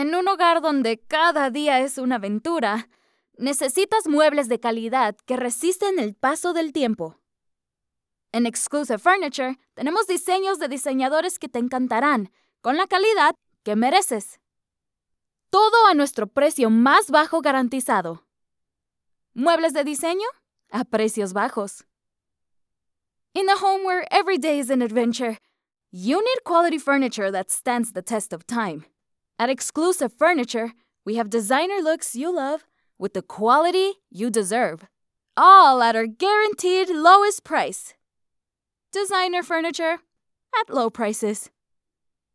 En un hogar donde cada día es una aventura, necesitas muebles de calidad que resisten el paso del tiempo. En Exclusive Furniture tenemos diseños de diseñadores que te encantarán, con la calidad que mereces. Todo a nuestro precio más bajo garantizado. Muebles de diseño a precios bajos. In a home where every day is an adventure, you need quality furniture that stands the test of time. At Exclusive Furniture, we have designer looks you love with the quality you deserve. All at our guaranteed lowest price. Designer furniture at low prices.